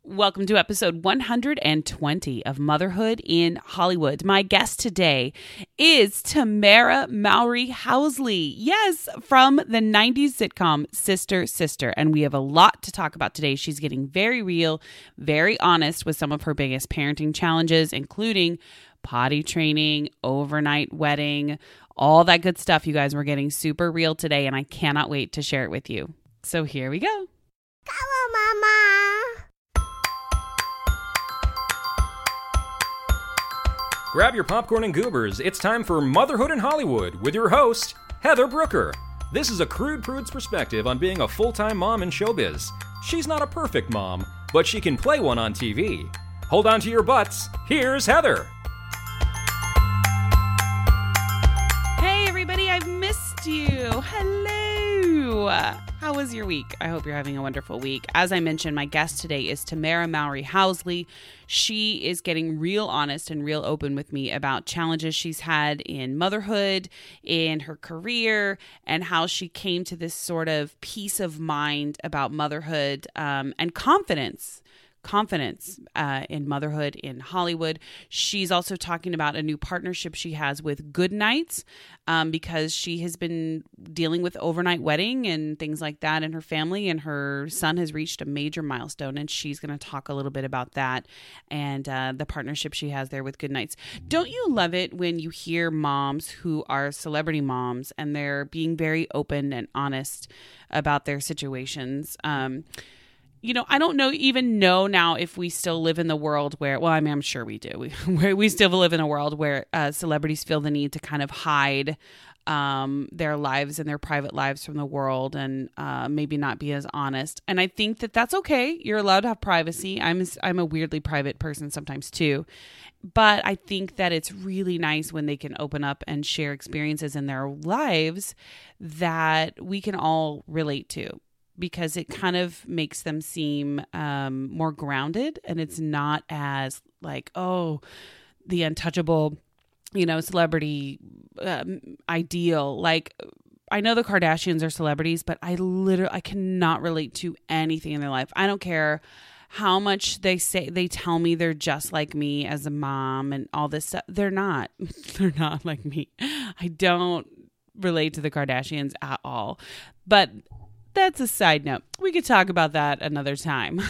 Welcome to episode 120 of Motherhood in Hollywood. My guest today is Tamara Mowry Housley. Yes, from the 90s sitcom Sister, Sister. And we have a lot to talk about today. She's getting very real, very honest with some of her biggest parenting challenges, including potty training, overnight wedding, all that good stuff. You guys, we're getting super real today, and I cannot wait to share it with you. So here we go. Come on, Mama. Grab your popcorn and goobers. It's time for Motherhood in Hollywood with your host, Heather Brooker. This is a crude prude's perspective on being a full-time mom in showbiz. She's not a perfect mom, but she can play one on TV. Hold on to your butts. Here's Heather. Hey, everybody. I've missed you. Hello. How was your week? I hope you're having a wonderful week. As I mentioned, my guest today is Tamara Mowry Housley. She is getting real honest and real open with me about challenges she's had in motherhood, in her career, and how she came to this sort of peace of mind about motherhood and confidence in motherhood in Hollywood. She's also talking about a new partnership she has with Goodnights because she has been dealing with overnight wedding and things like that in her family, and her son has reached a major milestone, and she's going to talk a little bit about that and the partnership she has there with Goodnights. Don't you love it when you hear moms who are celebrity moms and they're being very open and honest about their situations? You know, I don't even know now if we still live in the world where, well, I mean, I'm sure we do. We still live in a world where celebrities feel the need to kind of hide their lives and their private lives from the world and maybe not be as honest. And I think that that's okay. You're allowed to have privacy. I'm a weirdly private person sometimes too. But I think that it's really nice when they can open up and share experiences in their lives that we can all relate to, because it kind of makes them seem more grounded, and it's not as like, oh, the untouchable, celebrity ideal. Like, I know the Kardashians are celebrities, but I cannot relate to anything in their life. I don't care how much they tell me they're just like me as a mom and all this stuff. They're not like me. I don't relate to the Kardashians at all. But that's a side note. We could talk about that another time.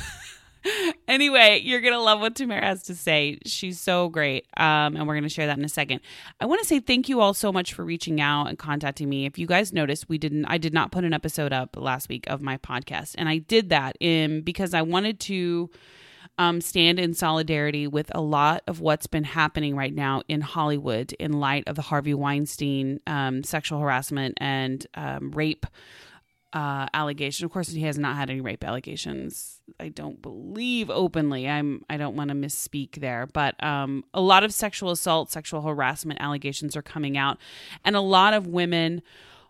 Anyway, you're going to love what Tamara has to say. She's so great. And we're going to share that in a second. I want to say thank you all so much for reaching out and contacting me. If you guys noticed, I did not put an episode up last week of my podcast. And I did that because I wanted to stand in solidarity with a lot of what's been happening right now in Hollywood in light of the Harvey Weinstein sexual harassment and rape allegation. Of course, he has not had any rape allegations, I don't believe, openly. I don't want to misspeak there, but a lot of sexual assault, sexual harassment allegations are coming out, and a lot of women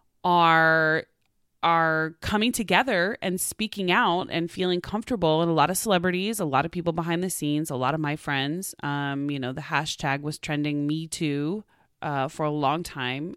are coming together and speaking out and feeling comfortable. And a lot of celebrities, a lot of people behind the scenes, a lot of my friends, the hashtag was trending Me Too for a long time.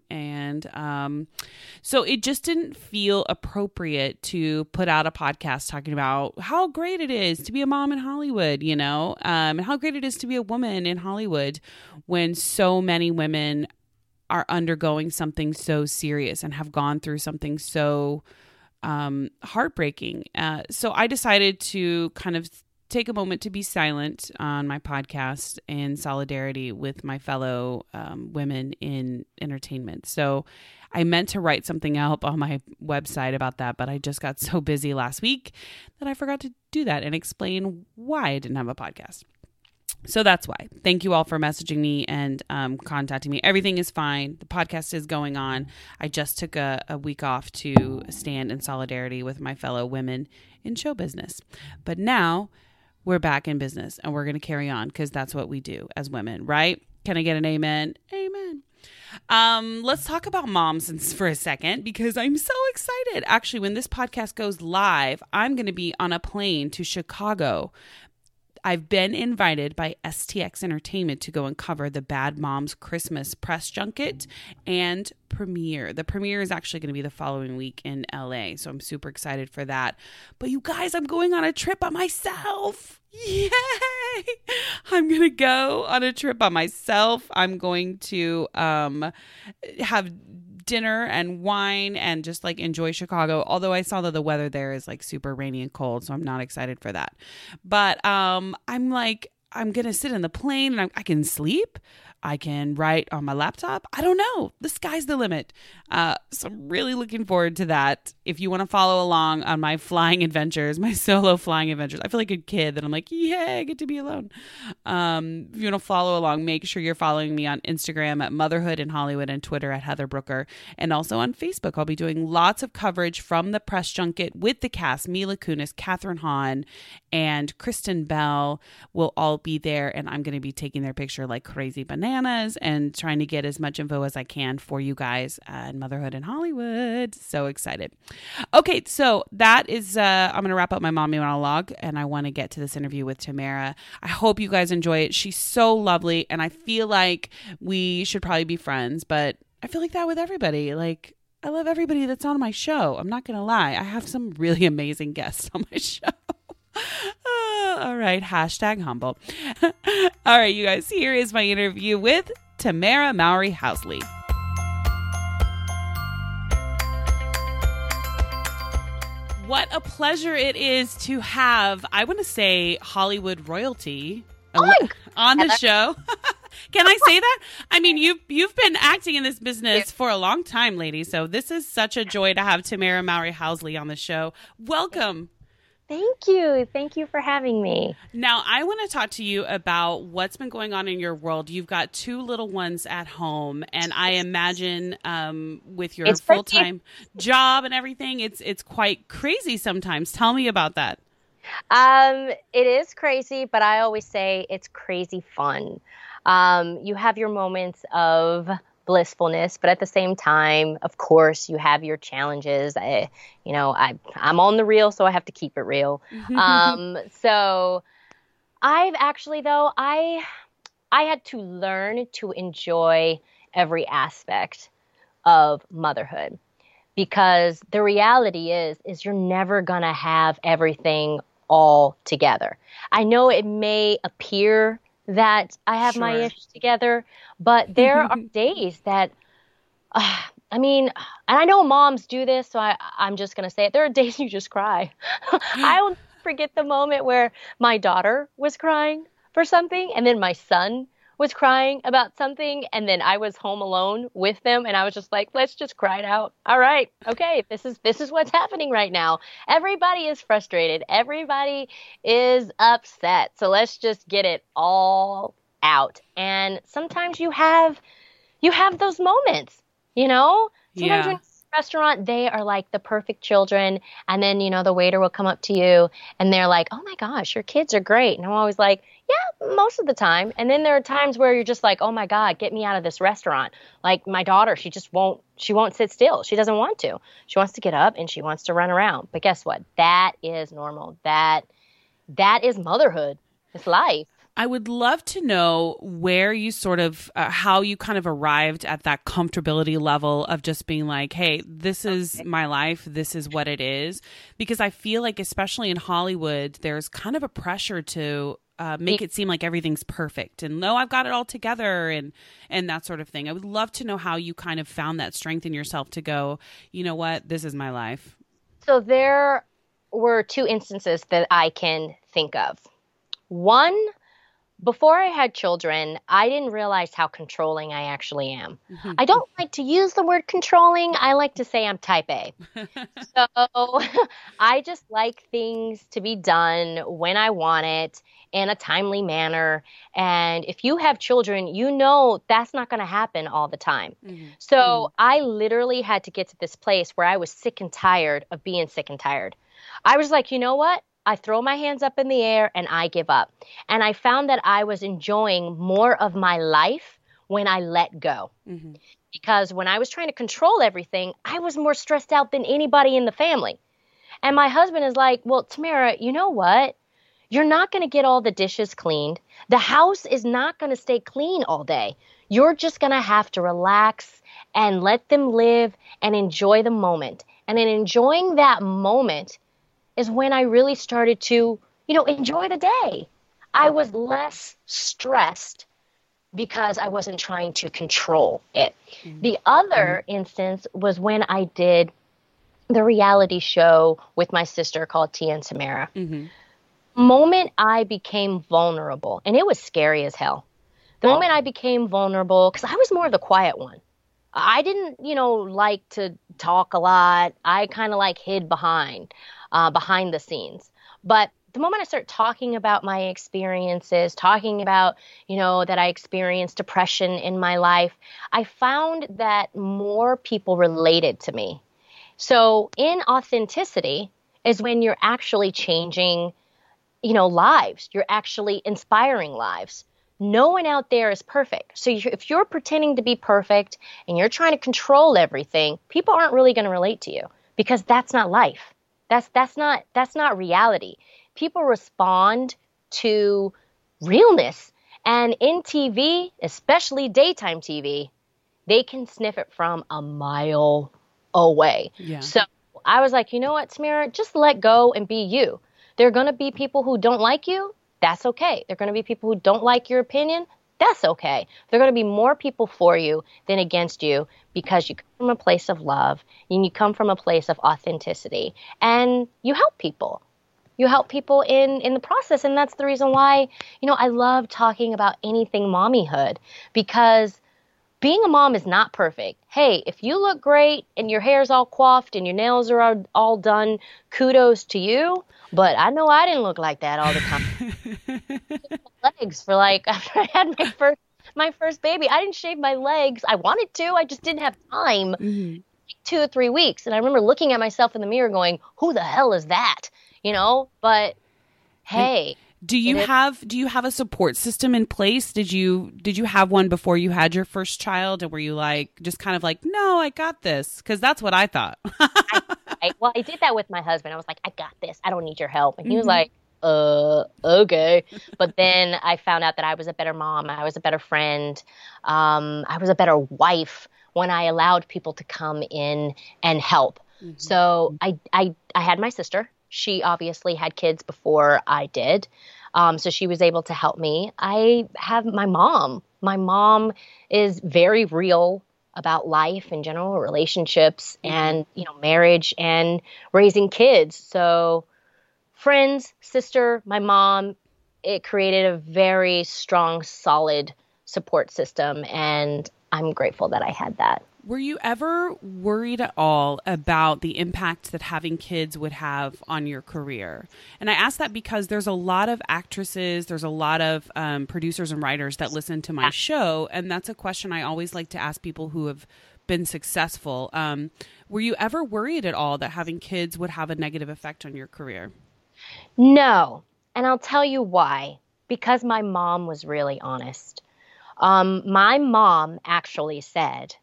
And so it just didn't feel appropriate to put out a podcast talking about how great it is to be a mom in Hollywood, and how great it is to be a woman in Hollywood when so many women are undergoing something so serious and have gone through something so heartbreaking. So I decided to kind of take a moment to be silent on my podcast in solidarity with my fellow women in entertainment. So I meant to write something up on my website about that, but I just got so busy last week that I forgot to do that and explain why I didn't have a podcast. So that's why. Thank you all for messaging me and contacting me. Everything is fine. The podcast is going on. I just took a week off to stand in solidarity with my fellow women in show business. But now we're back in business and we're going to carry on because that's what we do as women, right? Can I get an amen? Amen. Let's talk about moms for a second because I'm so excited. Actually, when this podcast goes live, I'm going to be on a plane to Chicago. I've been invited by STX Entertainment to go and cover the Bad Moms Christmas press junket and premiere. The premiere is actually going to be the following week in LA, so I'm super excited for that. But you guys, I'm going on a trip by myself. Yay! I'm going to go on a trip by myself. I'm going to have dinner and wine and just like enjoy Chicago. Although I saw that the weather there is like super rainy and cold, so I'm not excited for that. But I'm going to sit in the plane and I can sleep. I can write on my laptop. I don't know. The sky's the limit. So I'm really looking forward to that. If you want to follow along on my flying adventures, my solo flying adventures, I feel like a kid that I'm like, yeah, I get to be alone. If you want to follow along, make sure you're following me on Instagram at Motherhood in Hollywood and Twitter at Heather Brooker. And also on Facebook, I'll be doing lots of coverage from the press junket with the cast. Mila Kunis, Kathryn Hahn, and Kristen Bell will all be there. And I'm going to be taking their picture like crazy bananas and trying to get as much info as I can for you guys at Motherhood in Hollywood. So excited. Okay, so that is, I'm going to wrap up my mommy monologue and I want to get to this interview with Tamara. I hope you guys enjoy it. She's so lovely and I feel like we should probably be friends, but I feel like that with everybody. Like, I love everybody that's on my show. I'm not going to lie. I have some really amazing guests on my show. All right. Hashtag humble. All right, you guys, here is my interview with Tamara Mowry Housley. What a pleasure it is to have, I want to say, Hollywood royalty on the show. Can I say that? I mean, you've been acting in this business for a long time, lady. So this is such a joy to have Tamara Mowry Housley on the show. Welcome. Thank you. Thank you for having me. Now, I want to talk to you about what's been going on in your world. You've got 2 little ones at home, and I imagine with your full-time job and everything, it's quite crazy sometimes. Tell me about that. It is crazy, but I always say it's crazy fun. You have your moments of blissfulness, but at the same time, of course, you have your challenges. I'm on the reel, so I have to keep it real. So I've actually, though, I had to learn to enjoy every aspect of motherhood, because the reality is you're never gonna have everything all together. I know it may appear that I have my issues together, but there are days that, and I know moms do this, so I'm just going to say it. There are days you just cry. I will forget the moment where my daughter was crying for something, and then my son was crying about something, and then I was home alone with them, and I was just like, let's just cry it out. All right, okay, this is what's happening right now. Everybody is frustrated. Everybody is upset. So let's just get it all out. And sometimes you have those moments, Sometimes when you're in a restaurant, they are like the perfect children, and then, the waiter will come up to you, and they're like, oh my gosh, your kids are great. And I'm always like, yeah, most of the time. And then there are times where you're just like, oh my God, get me out of this restaurant. Like my daughter, she won't sit still. She doesn't want to. She wants to get up and she wants to run around. But guess what? That is normal. That is motherhood. It's life. I would love to know where you sort of, how you kind of arrived at that comfortability level of just being like, hey, this is my life. This is what it is. Because I feel like, especially in Hollywood, there's kind of a pressure to make it seem like everything's perfect and no, I've got it all together and that sort of thing. I would love to know how you kind of found that strength in yourself to go, you know what, this is my life. So there were 2 instances that I can think of. One, before I had children, I didn't realize how controlling I actually am. I don't like to use the word controlling. I like to say I'm type A. So I just like things to be done when I want it in a timely manner. And if you have children, that's not going to happen all the time. So I literally had to get to this place where I was sick and tired of being sick and tired. I was like, you know what? I throw my hands up in the air and I give up. And I found that I was enjoying more of my life when I let go. Because when I was trying to control everything, I was more stressed out than anybody in the family. And my husband is like, well, Tamara, you know what? You're not going to get all the dishes cleaned. The house is not going to stay clean all day. You're just going to have to relax and let them live and enjoy the moment. And in enjoying that moment is when I really started to, enjoy the day. I was less stressed because I wasn't trying to control it. The other instance was when I did the reality show with my sister called Tia and Tamara. Moment I became vulnerable, and it was scary as hell. The moment I became vulnerable, because I was more of the quiet one. I didn't, like to talk a lot. I kind of like hid behind the scenes. But the moment I started talking about my experiences, talking about, that I experienced depression in my life, I found that more people related to me. So in authenticity is when you're actually changing, lives. You're actually inspiring lives. No one out there is perfect. So if you're pretending to be perfect and you're trying to control everything, people aren't really going to relate to you because that's not life. That's not reality. People respond to realness. And in TV, especially daytime TV, they can sniff it from a mile away. Yeah. So I was like, you know what, Tamara, just let go and be you. There are going to be people who don't like you. That's okay. There are going to be people who don't like your opinion. That's okay. There are going to be more people for you than against you because you come from a place of love and you come from a place of authenticity and you help people. You help people in the process. And that's the reason why, I love talking about anything mommyhood, because being a mom is not perfect. Hey, if you look great and your hair's all coiffed and your nails are all done, kudos to you. But I know I didn't look like that all the time. Legs for after I had my first baby, I didn't shave my legs. I wanted to, I just didn't have time. 2 or 3 weeks. And I remember looking at myself in the mirror going, who the hell is that? But hey. Do you have a support system in place? Did you have one before you had your first child? Or were you just kind of no, I got this? Because that's what I thought. I did that with my husband. I was like, I got this. I don't need your help. And he was like, okay. But then I found out that I was a better mom. I was a better friend. I was a better wife when I allowed people to come in and help. So I had my sister. She obviously had kids before I did. So she was able to help me. I have my mom. My mom is very real about life in general, relationships and, marriage and raising kids. So friends, sister, my mom, it created a very strong, solid support system. And I'm grateful that I had that. Were you ever worried at all about the impact that having kids would have on your career? And I ask that because there's a lot of actresses, there's a lot of producers and writers that listen to my show, and that's a question I always like to ask people who have been successful. Were you ever worried at all that having kids would have a negative effect on your career? No, and I'll tell you why. Because my mom was really honest. My mom actually said,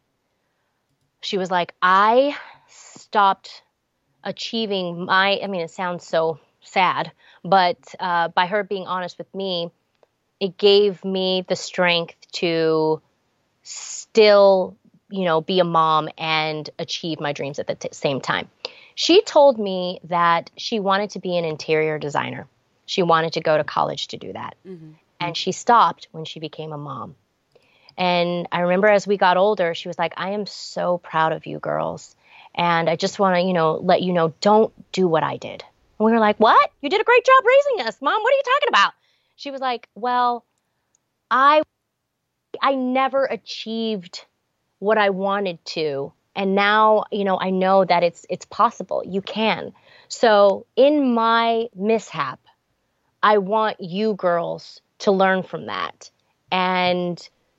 she was like, I stopped achieving it sounds so sad, but by her being honest with me, it gave me the strength to still, be a mom and achieve my dreams at the same time. She told me that she wanted to be an interior designer. She wanted to go to college to do that. And she stopped when she became a mom. And I remember as we got older, she was like, I am so proud of you girls. And I just want to, let you know, don't do what I did. And we were like, what? You did a great job raising us, Mom. What are you talking about? She was like, well, I never achieved what I wanted to. And now, I know that it's possible. You can. So in my mishap, I want you girls to learn from that. And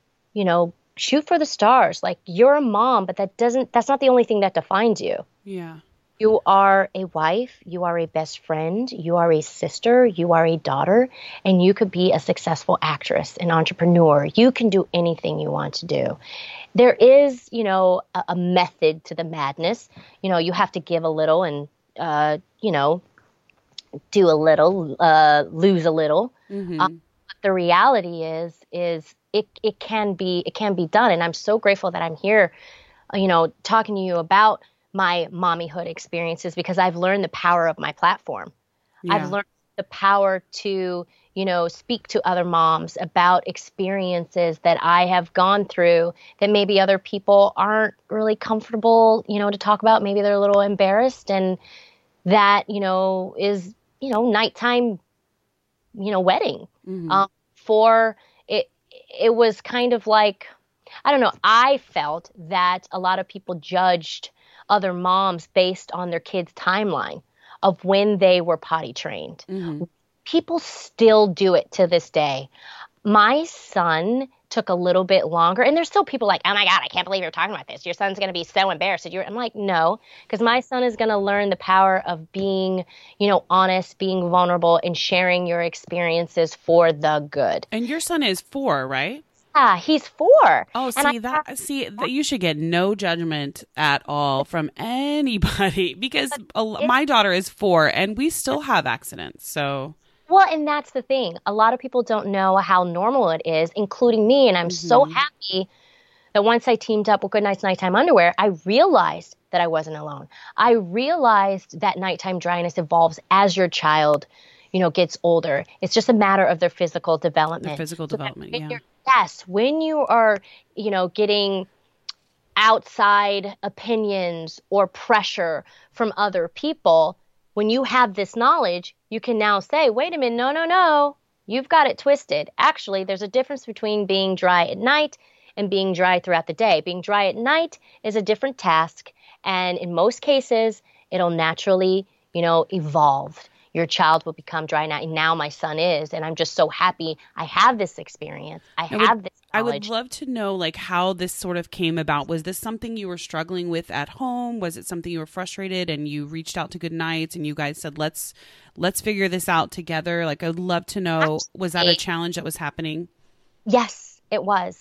shoot for the stars. You're a mom, but that's not the only thing that defines you. Yeah. You are a wife, you are a best friend, you are a sister, you are a daughter, and you could be a successful actress, an entrepreneur. You can do anything you want to do. There is, a method to the madness. You have to give a little and, do a little, lose a little. But the reality is it can be done. And I'm so grateful that I'm here, talking to you about my mommyhood experiences, because I've learned the power of my platform. Yeah. I've learned the power to, speak to other moms about experiences that I have gone through that maybe other people aren't really comfortable, to talk about. Maybe they're a little embarrassed, and that, is, nighttime, wedding. For it was kind of like, I don't know, I felt that a lot of people judged other moms based on their kids' timeline of when they were potty trained. People still do it to this day. My son took a little bit longer, and there's still people like, oh my God, I can't believe you're talking about this. Your son's going to be so embarrassed. I'm like, no, because my son is going to learn the power of being, honest, being vulnerable, and sharing your experiences for the good. And your son is 4, right? Yeah, he's 4. Oh, you should get no judgment at all from anybody, because my daughter is 4 and we still have accidents. So. Well, and that's the thing. A lot of people don't know how normal it is, including me. And I'm so happy that once I teamed up with Goodnight's Nighttime Underwear, I realized that I wasn't alone. I realized that nighttime dryness evolves as your child, gets older. It's just a matter of their physical development. Yes, when you are, getting outside opinions or pressure from other people, when you have this knowledge, you can now say, wait a minute, no, you've got it twisted. Actually, there's a difference between being dry at night and being dry throughout the day. Being dry at night is a different task, and in most cases, it'll naturally, evolve. Your child will become dry now, and now my son is, and I'm just so happy I have this experience. I have this knowledge. I would love to know, how this sort of came about. Was this something you were struggling with at home? Was it something you were frustrated and you reached out to Goodnights and you guys said, let's figure this out together? I'd love to know, absolutely. Was that a challenge that was happening? Yes, it was.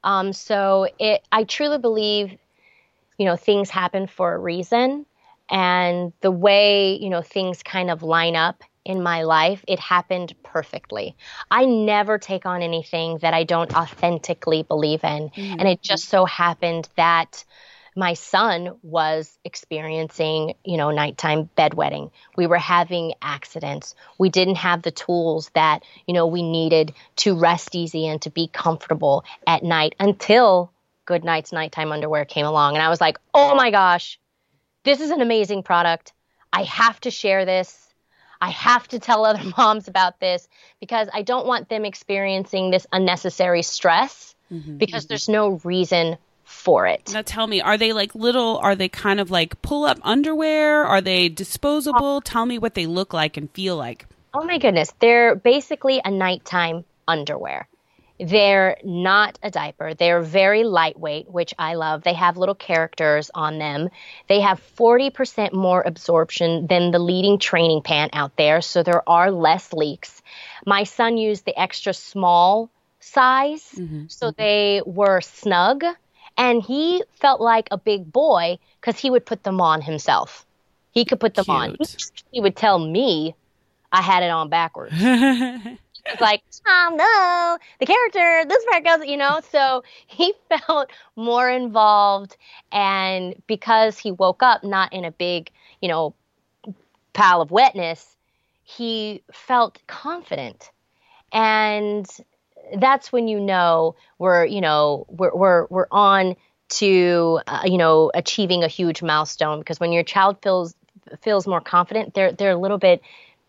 I truly believe, things happen for a reason. And the way, things kind of line up in my life, it happened perfectly. I never take on anything that I don't authentically believe in. And it just so happened that my son was experiencing, nighttime bedwetting. We were having accidents. We didn't have the tools that, we needed to rest easy and to be comfortable at night until Goodnight's Nighttime Underwear came along. And I was like, oh my gosh. This is an amazing product. I have to share this. I have to tell other moms about this, because I don't want them experiencing this unnecessary stress, because there's no reason for it. Now tell me, are they are they kind of like pull-up underwear? Are they disposable? Tell me what they look like and feel like. Oh my goodness. They're basically a nighttime underwear. They're not a diaper. They're very lightweight, which I love. They have little characters on them. They have 40% more absorption than the leading training pant out there, so there are less leaks. My son used the extra small size, so they were snug, and he felt like a big boy because he would put them on himself. He could put them on. He would tell me I had it on backwards. It's like, oh no, the character, this part goes, so he felt more involved. And because he woke up not in a big, pile of wetness, he felt confident. And that's when we're on to, achieving a huge milestone, because when your child feels more confident, they're a little bit,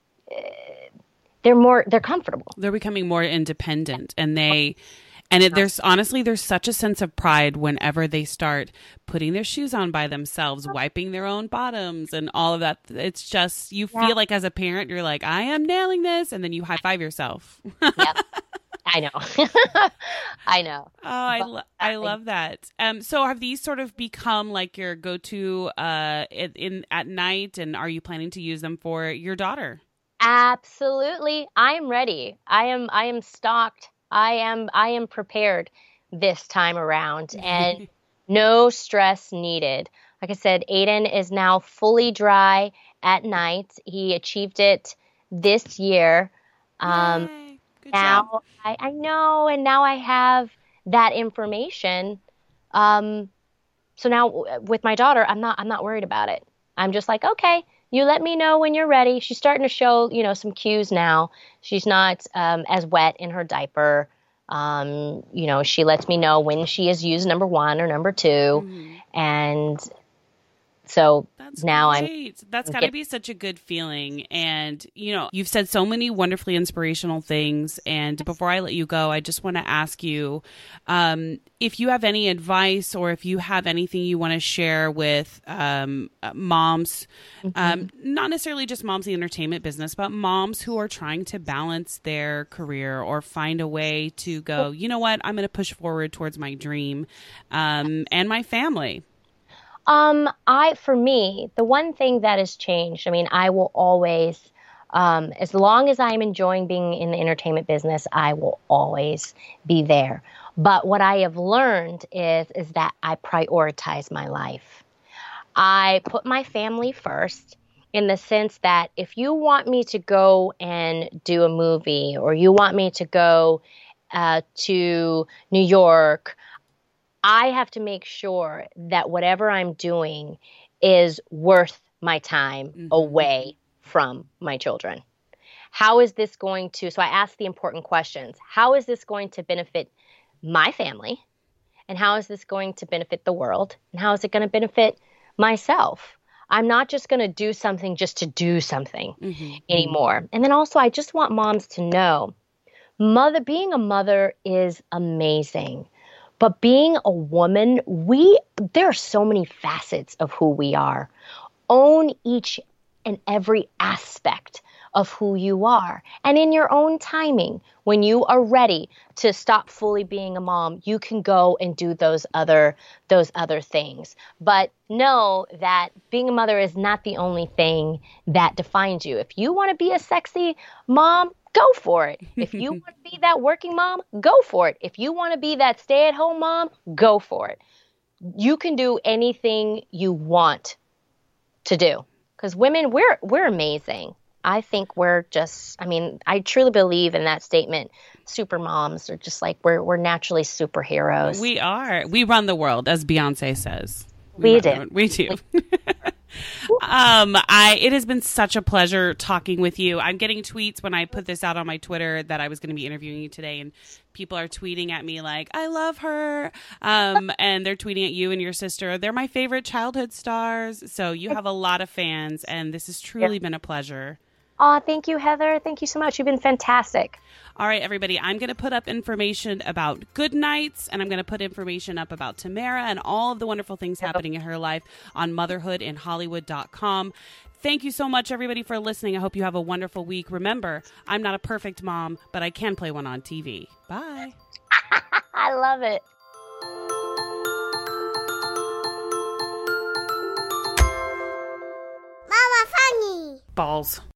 they're comfortable. They're becoming more independent, and there's such a sense of pride whenever they start putting their shoes on by themselves, wiping their own bottoms and all of that. It's just, you feel like as a parent, you're like, I am nailing this. And then you high five yourself. Yep. I know. I know. Oh, I love that. So have these sort of become like your go-to at night, and are you planning to use them for your daughter? Absolutely. I am ready. I am stocked. I am prepared this time around, and no stress needed. Like I said, Aiden is now fully dry at night. He achieved it this year. Yay. Good Now job. I know, and now I have that information. So now with my daughter, I'm not worried about it. I'm just like, okay, you let me know when you're ready. She's starting to show, some cues now. She's not as wet in her diaper. She lets me know when she has used number 1 or number 2. Mm-hmm. And so That's now great. That's got to be such a good feeling. And, you've said so many wonderfully inspirational things. And before I let you go, I just want to ask you if you have any advice or if you have anything you want to share with moms, not necessarily just moms in the entertainment business, but moms who are trying to balance their career or find a way to go, you know what, I'm going to push forward towards my dream and my family. For me, the one thing that has changed, I will always, as long as I'm enjoying being in the entertainment business, I will always be there. But what I have learned is that I prioritize my life. I put my family first in the sense that if you want me to go and do a movie or you want me to go to New York, I have to make sure that whatever I'm doing is worth my time away from my children. How is this going to, so I ask the important questions. How is this going to benefit my family? And how is this going to benefit the world? And how is it going to benefit myself? I'm not just going to do something just to do something anymore. And then also, I just want moms to know, being a mother is amazing. But being a woman, there are so many facets of who we are. Own each and every aspect of who you are. And in your own timing, when you are ready to stop fully being a mom, you can go and do those other things. But know that being a mother is not the only thing that defines you. If you want to be a sexy mom, go for it. If you want to be that working mom, go for it. If you want to be that stay-at-home mom, go for it. You can do anything you want to do. Because women, we're amazing. I think we're just, I truly believe in that statement. Super moms are just like, we're naturally superheroes. We are. We run the world, as Beyonce says. We do. We do. It has been such a pleasure talking with you. I'm getting tweets when I put this out on my Twitter that I was going to be interviewing you today, and people are tweeting at me like, I love her. And they're tweeting at you and your sister. They're my favorite childhood stars. So you have a lot of fans, and this has truly been a pleasure. Oh, thank you, Heather. Thank you so much. You've been fantastic. All right, everybody, I'm going to put up information about Good Nights, and I'm going to put information up about Tamara and all of the wonderful things happening in her life on motherhoodinhollywood.com. Thank you so much, everybody, for listening. I hope you have a wonderful week. Remember, I'm not a perfect mom, but I can play one on TV. Bye. I love it. Mama funny. Balls.